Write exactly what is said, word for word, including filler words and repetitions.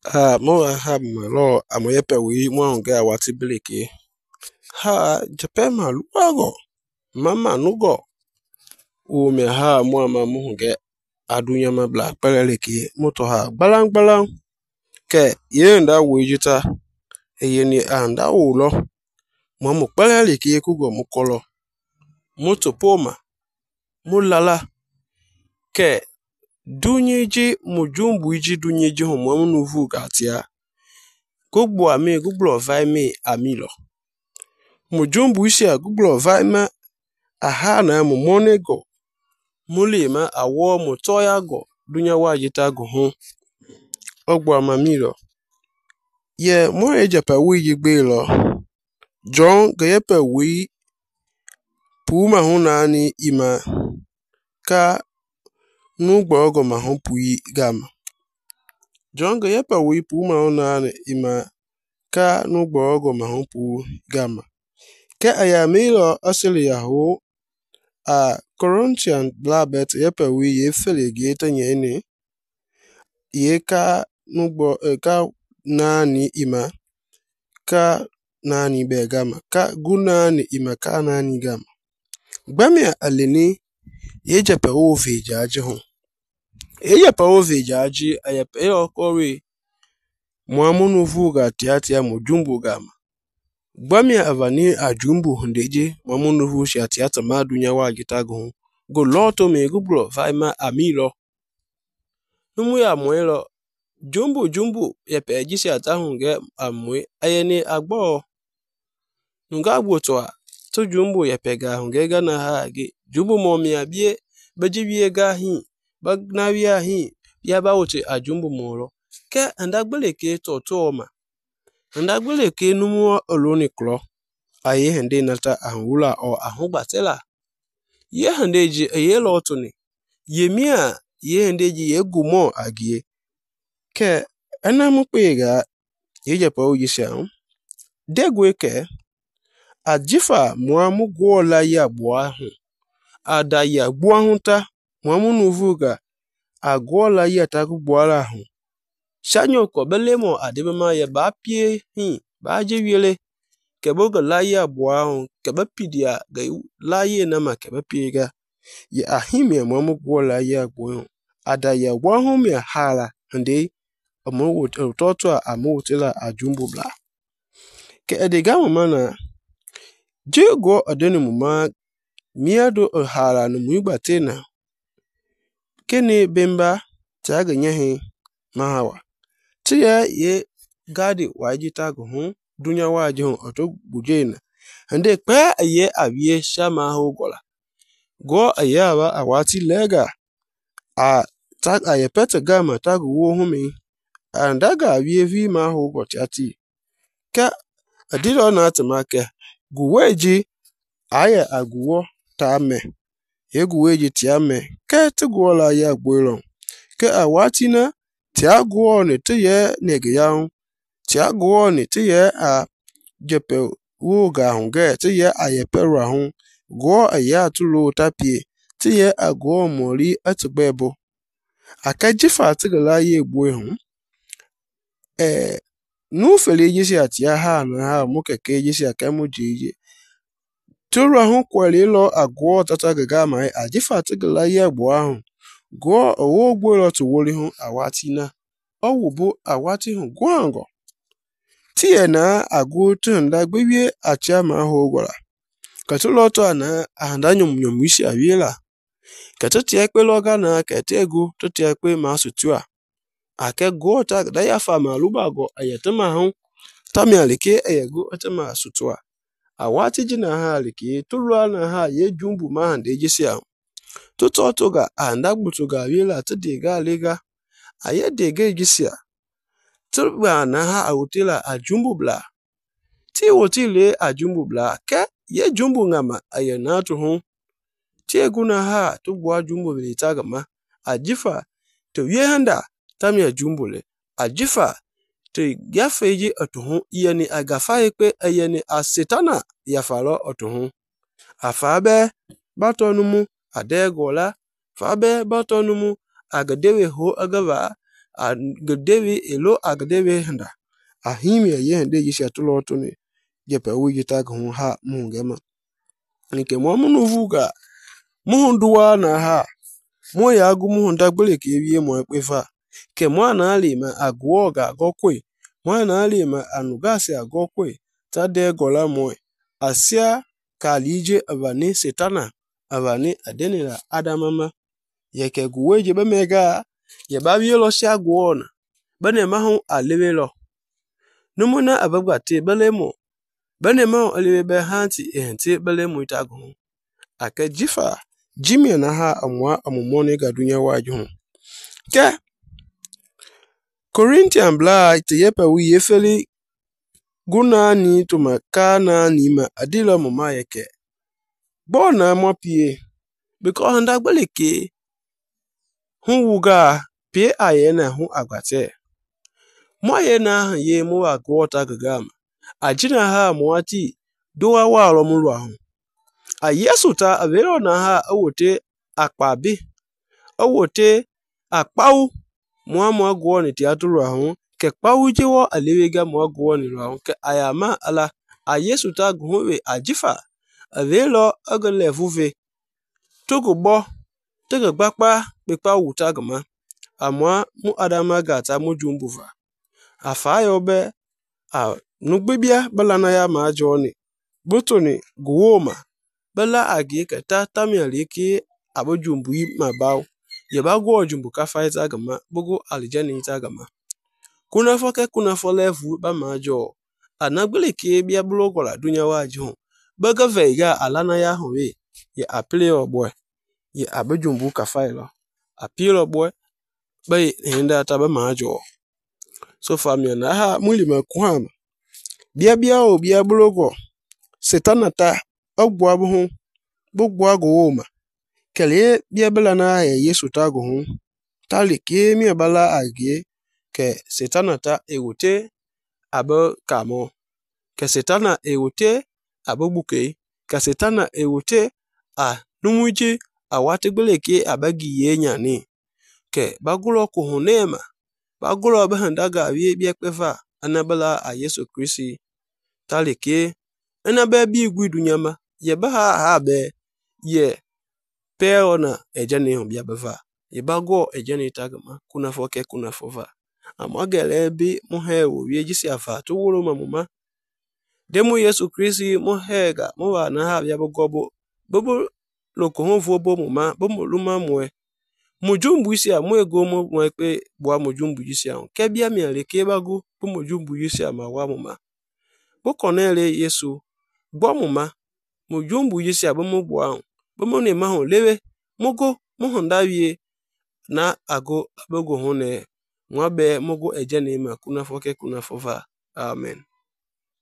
Ha mo ha malo amoyepe wi mo nga wati bileke. Ha jape malu ago. Mama nugo. U me ha mo ama mo nga adunya ma bla peleke moto ha balang balang ke ye nda wujita ye ni anda ulo mo mo peleke ku go mo kolo moto poma mulala ke dunyeji mujumbu iji dunyeji ho mo nuvu gatia gugbo ami gugbo vai mi amilo mujumbu isi a gugbo vai ma aha na mo monego mulima awo mo toya go dunya wajita go ho ogbo amamilo ye mo ejepa wi yigbe lo John geyepe wi puma hunani ima ka nugbo ogo ma ho pui gama John geyepe wi puma hunani ima ka nugbo ogo ma ho pu gama ke ayamilo asili yaho a Corinthian blabet yepe wi ye fele ge tanyene ye ka nugbo eh, ka nani ima ka nani be gama ka gunani ima ka nani gama gbamia alini ye jepe o veja aji ho ye jepe o veja aji ayepe yo kore muamunu vuga tiatia mujumbu gama gbamia avani ajumbu hundeje muamunu vu tiata ma dunya wajita go go loto me gublo vaima amilo numu ya moelo jumbu jumbu yepe jisi ata hunge amwe ayeni agbo nunga gbotwa to jumbu yepe ga hunge ga na ha ge jumbu mo mi abie bajiwie ga hi bagnawia hi ya ba wote ajumbu moro ke andagbeleke to to ma andagbeleke numu oloni klo aye hende nata ahula o ahugbatela ye hende ji ye lotuni yemia ye hende ji ye gumo agie ke anamupega ye jepa ojisa degwe ke ajifa muamu gwola ya bua hu ada ya bua hunta muamu nuvuga agwola ya tagu gboala hu shanyo ko belemo adebema ya ba pie hi ba jiwiele ke boga la ya bua hu ke ba pidia ga la ye na ma ke ba piega ya ahimia muamu gwola ya bua hu ada ya bua hu mi hala hande amu utoto amu utela ajumbu bla ke ediga mana jego adeni muma miado hala no muibatena kene bemba taga nyahi mahawa tiya ye gadi wajita go hu dunya waji hu oto bujena ande pe ye awie shama ho gola go ayawa awati lega a tag ayepete gama tag wo hu mi andaga awie vi ma ho gochati ka adiro na atmake guweji aya aguwo tame ye guweji tiame ke tiguola ya gbuelo ke awatina tiaguo ne tiye negayan tiaguo ne tiye a jepe wuga hunge tiye ayepera hun go aya tulo tapie tiye aguo mori atgbebo akajifa tigala ye gbuo hun eh nu fele yisi atia ha na ha mu keke yisi akamu jije turu ahun kweli lo agwo tata gaga mai ajifa tigala ye gbo ahun go owo gbo lo to wori hun awati na owubu awati hun gwango tie na agu tunda gbewie acha ma ho gwara katulo to na anda nyum nyum isi awiela katu tie pe lo ga na ketegu to tie pe ma sutua ake go ta da ya fa ma luba go ayetama hun tamialike eyego atama sutua awati jina ha liki tulwa na ha ye jumbu ma hande jisi ahụ tutu otuga anda gbutuga wiela tudiga liga aye dege jisi a tulwa na ha awutila ajumbu bla ti wotile ajumbu bla ke ye jumbu ngama aye na tu hu ti eguna ha tugwa jumbu bilitaga ma ajifa to ye handa tamia jumbule ajifa te gafeji otuhu iyeni agafa ekpe iyeni asetana yafalo otuhu afabe batonumu adegola fabe batonumu agadewe ho agava agdewe elo agdewe handa ahimi ye hande yisi atulo tuni jepe wuji tag hun ha mungema nke mo munu vuga muhunduwa na ha mo ya gu muhunda gbele ke wie mo pefa ke mo na ali ma agwo ga gokwe mo na ali ma anugasi agokwe tade gola mo asia kalije avani setana avani adenira adamama yeke guweje be mega ye ba wie lo si agwo na bene mahu alewelo numuna abagbate belemo bene mahu alewe be hanti ehenti belemo itagu ake jifa jimia na ha amwa amumone ga dunya waju ke Corinthian bla ite yepa wi yefeli guna ni tuma kana ni ma adila mama yeke bona mo pie because handa gbeleke hun wuga pie ayena hun agbate mo yena ye mo agwota gagama ajina ha mo ati dowa wa lo mu lo ahun a yesu ta avero na ha awote akpabi awote akpau mo mo agwo ni ti atulu ahun ke kpau jewo alewega mo agwo ni lo ahun ke ayama ala a yesu ta gunwe ajifa avelo agale fuve togbo tego gbapa pepa wuta gama amwa mu adama gata mo jumbuva afa yobe a nugbibia bala na ya ma joni butoni guwoma bala agi ke ta tamiali ki abojumbu ma baw ye ba go jumbu ka faita gama bugu alijani ta gama kuna foke kuna folevu ba ma jo anagbele ke bia blogo la dunya waju baga veiga alana ya howe ye apile oboy ye abojumbu ka failo apilo boy bay hinda ta ba ma jo so famia na ha mulima kuhama bia bia o bia blogo setanata ogbo abuhu gbogbo agowoma kele bia bala na ya yesu tago hun tali ke mi bala age ke setanata ewote abo kamo ke setana ewote abo buke ke setana ewote a numuji awate gbeleke abagi yenya ni ke bagulo ko hunema bagulo bahanda ga wi bia pefa anabala a yesu krisi tali ke anabe bi igwi dunyama ye ba ha be ye peona ejani on bia bava ye bago ejani tagama kuna foke kuna fova amagele bi muhe wo wi jisi afa to woro mamuma demu yesu krisi muhega muwa na ha bia bogobo bobo loko hon vo bo muma bo luma mwe mujumbu isi a mu ego mo mwe pe bua mujumbu isi a ke bia mi ale ke bago bo mujumbu isi a ma wa muma bo konele yesu gbo muma mujumbu isi a bo mo bua bo mo ne ma hon lewe mogo mo hon dawie na ago abogo hon ne mwa be mogo ejene ma kuna foke kuna fova amen.